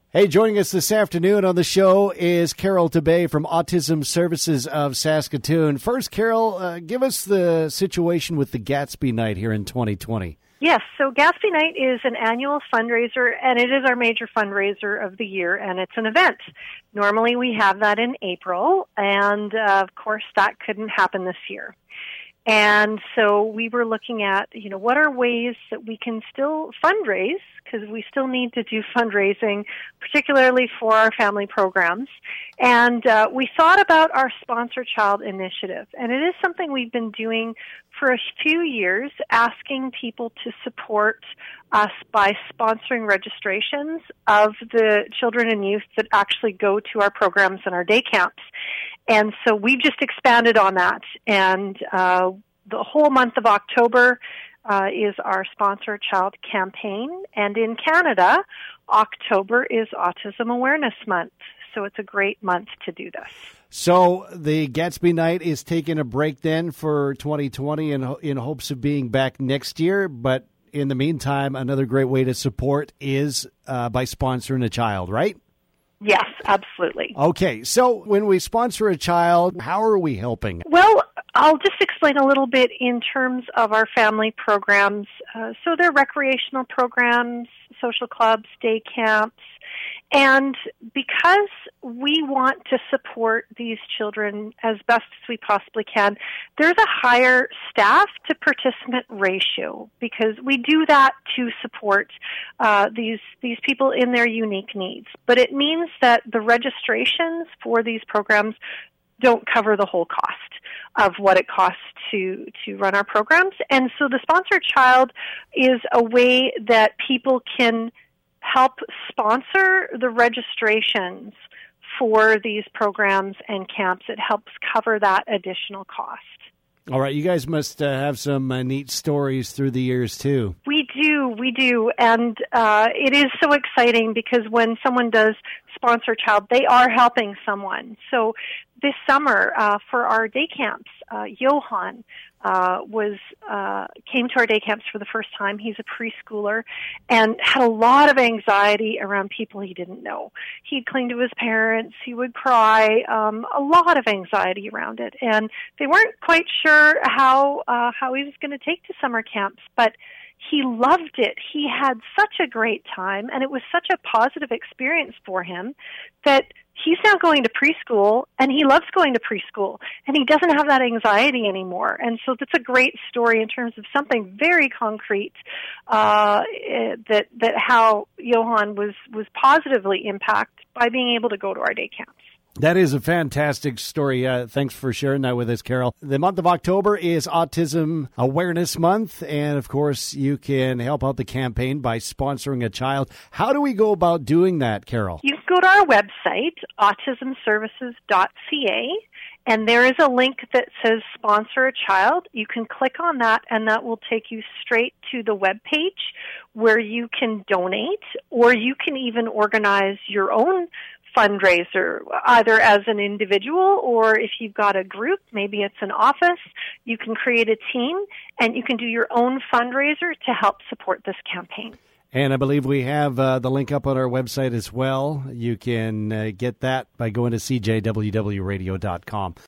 Hey, joining us this afternoon on the show is Carol Tabay from Autism Services of Saskatoon. First, Carol, give us the situation with the Gatsby Night here in 2020. Yes, so Gatsby Night is an annual fundraiser, and it is our major fundraiser of the year, and it's an event. Normally we have that in April, and of course that couldn't happen this year. And so we were looking at, what are ways that we can still fundraise, because we still need to do fundraising, particularly for our family programs. And we thought about our Sponsor Child initiative, and it is something we've been doing for a few years, asking people to support us by sponsoring registrations of the children and youth that actually go to our programs and our day camps. And so we've just expanded on that, and the whole month of October is our Sponsor Child campaign, and in Canada, October is Autism Awareness Month, so it's a great month to do this. So the Gatsby Night is taking a break then for 2020 in hopes of being back next year, but in the meantime, another great way to support is by sponsoring a child, right? Yes, absolutely. Okay, so when we sponsor a child, how are we helping? Well, I'll just explain a little bit in terms of our family programs. So they're recreational programs, social clubs, day camps, and because we want to support these children as best as we possibly can, there's a higher staff to participant ratio because we do that to support these people in their unique needs. But it means that the registrations for these programs don't cover the whole cost of what it costs to run our programs. And so the Sponsored Child is a way that people can help sponsor the registrations for these programs and camps. It helps cover that additional cost. All right, you guys must have some neat stories through the years, too. We do, and it is so exciting because when someone does sponsor a child, they are helping someone. So this summer, for our day camps, Johan came to our day camps for the first time. He's a preschooler and had a lot of anxiety around people he didn't know. He'd cling to his parents. He would cry. A lot of anxiety around it, and they weren't quite sure how he was going to take to summer camps, but he loved it. He had such a great time, and it was such a positive experience for him that he's now going to preschool, and he loves going to preschool, and he doesn't have that anxiety anymore. And so that's a great story in terms of something very concrete, that how Johan was positively impacted by being able to go to our day camps. That is a fantastic story. Thanks for sharing that with us, Carol. The month of October is Autism Awareness Month, and of course, you can help out the campaign by sponsoring a child. How do we go about doing that, Carol? You can go to our website, autismservices.ca, and there is a link that says Sponsor a Child. You can click on that, and that will take you straight to the webpage where you can donate, or you can even organize your own fundraiser, either as an individual or if you've got a group, maybe it's an office, you can create a team and you can do your own fundraiser to help support this campaign. And I believe we have the link up on our website as well. You can get that by going to cjwwradio.com.